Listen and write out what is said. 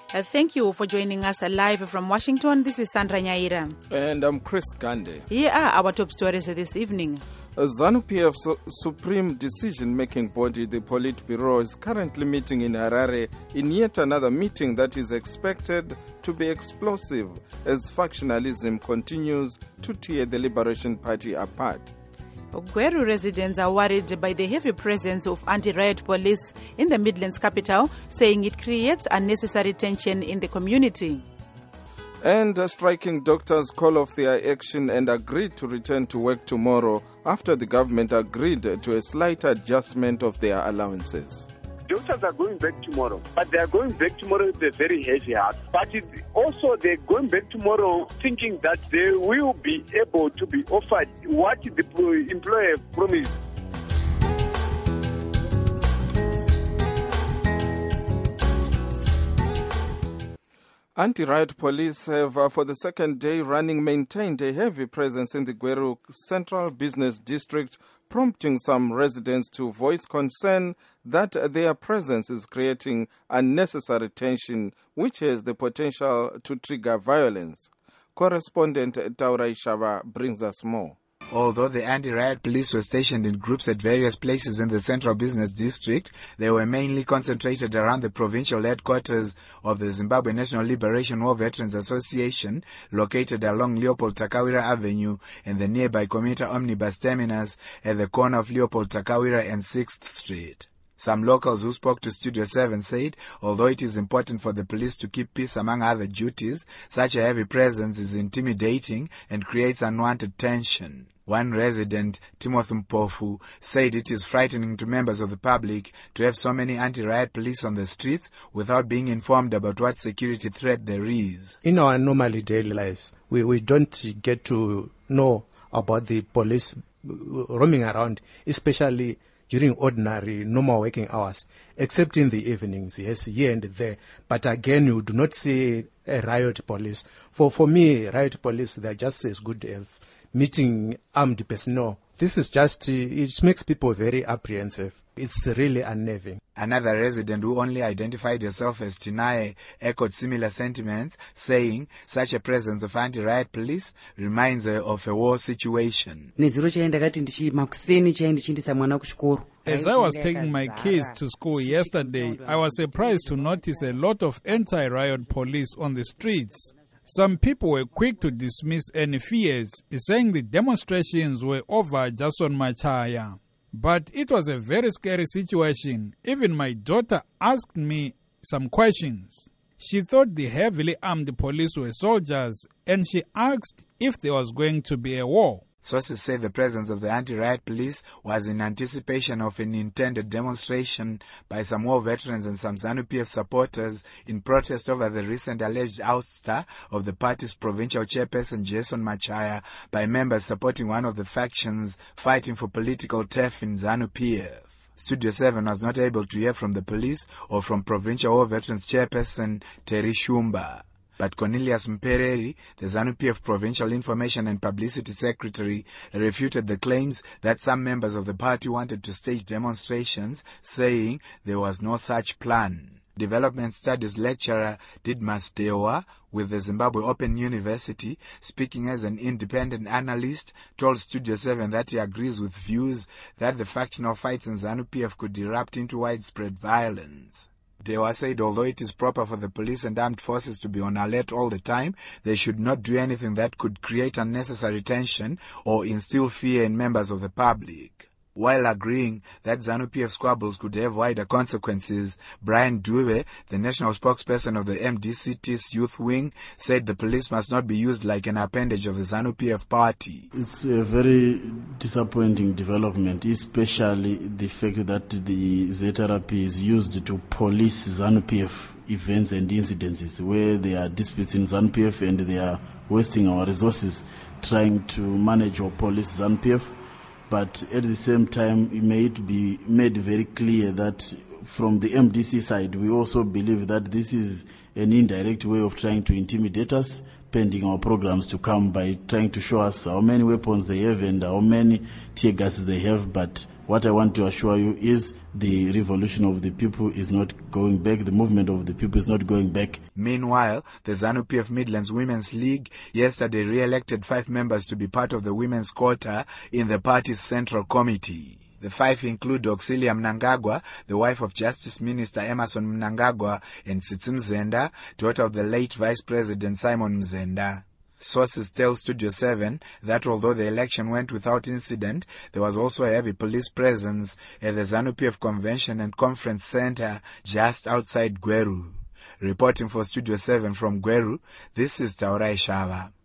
Thank you for joining us live from Washington. This is Sandra Nyaira. And I'm Chris Gande. Here are our top stories this evening. ZANU-PF's supreme decision-making body, the Politburo, is currently meeting in Harare in yet another meeting that is expected to be explosive as factionalism continues to tear the Liberation Party apart. Gweru residents are worried by the heavy presence of anti-riot police in the Midlands capital, saying it creates unnecessary tension in the community. And striking doctors call off their action and agreed to return to work tomorrow after the government agreed to a slight adjustment of their allowances. Doctors are going back tomorrow, but they are going back tomorrow with a very heavy heart. But also they're going back tomorrow thinking that they will be able to be offered what the employer promised. Anti-riot police have, for the second day running, maintained a heavy presence in the Gweru Central Business District, prompting some residents to voice concern that their presence is creating unnecessary tension, which has the potential to trigger violence. Correspondent Taurai Shava brings us more. Although the anti-riot police were stationed in groups at various places in the Central Business District, they were mainly concentrated around the provincial headquarters of the Zimbabwe National Liberation War Veterans Association, located along Leopold Takawira Avenue and the nearby commuter omnibus terminus at the corner of Leopold Takawira and 6th Street. Some locals who spoke to Studio 7 said, although it is important for the police to keep peace among other duties, such a heavy presence is intimidating and creates unwanted tension. One resident, Timothy Mpofu, said it is frightening to members of the public to have so many anti-riot police on the streets without being informed about what security threat there is. In our normal daily lives, we don't get to know about the police roaming around, especially during ordinary, normal working hours, except in the evenings, yes, here and there. But again, you do not see a riot police. For me, riot police, they're just as good as meeting armed personnel. This is just, it makes people very apprehensive. It's really unnerving. Another resident who only identified herself as Tinae echoed similar sentiments, saying such a presence of anti-riot police reminds her of a war situation. As I was taking my kids to school yesterday, I was surprised to notice a lot of anti-riot police on the streets. Some people were quick to dismiss any fears, saying the demonstrations were over just on Machaya. But it was a very scary situation. Even my daughter asked me some questions. She thought the heavily armed police were soldiers, and she asked if there was going to be a war. Sources say the presence of the anti-riot police was in anticipation of an intended demonstration by some war veterans and some ZANU-PF supporters in protest over the recent alleged ouster of the party's provincial chairperson Jason Machaya by members supporting one of the factions fighting for political turf in ZANU-PF. Studio 7 was not able to hear from the police or from provincial war veterans chairperson Terry Shumba. But Cornelius Mpereri, the ZANU-PF Provincial Information and Publicity Secretary, refuted the claims that some members of the party wanted to stage demonstrations, saying there was no such plan. Development Studies lecturer Didmas Dewa with the Zimbabwe Open University, speaking as an independent analyst, told Studio 7 that he agrees with views that the factional fights in ZANU-PF could erupt into widespread violence. Dewa said although it is proper for the police and armed forces to be on alert all the time, they should not do anything that could create unnecessary tension or instill fear in members of the public. While agreeing that ZANU-PF squabbles could have wider consequences, Brian Dube, the national spokesperson of the MDCT's youth wing, said the police must not be used like an appendage of the ZANU-PF party. It's a very disappointing development, especially the fact that the ZRP is used to police ZANU-PF events and incidences where there are disputes in ZANU-PF and they are wasting our resources trying to manage or police ZANU-PF. But at the same time, it may be made very clear that from the MDC side, we also believe that this is an indirect way of trying to intimidate us, pending our programs to come by trying to show us how many weapons they have and how many tear gases they have, but what I want to assure you is the revolution of the people is not going back. The movement of the people is not going back. Meanwhile, the ZANU-PF Midlands Women's League yesterday re-elected 5 members to be part of the women's quota in the party's Central Committee. The 5 include Auxilia Mnangagwa, the wife of Justice Minister Emerson Mnangagwa, and Tsitsi Mzenda, daughter of the late Vice President Simon Mzenda. Sources tell Studio 7 that although the election went without incident, there was also a heavy police presence at the ZANU-PF Convention and Conference Center just outside Gweru. Reporting for Studio 7 from Gweru, this is Taurai Shava.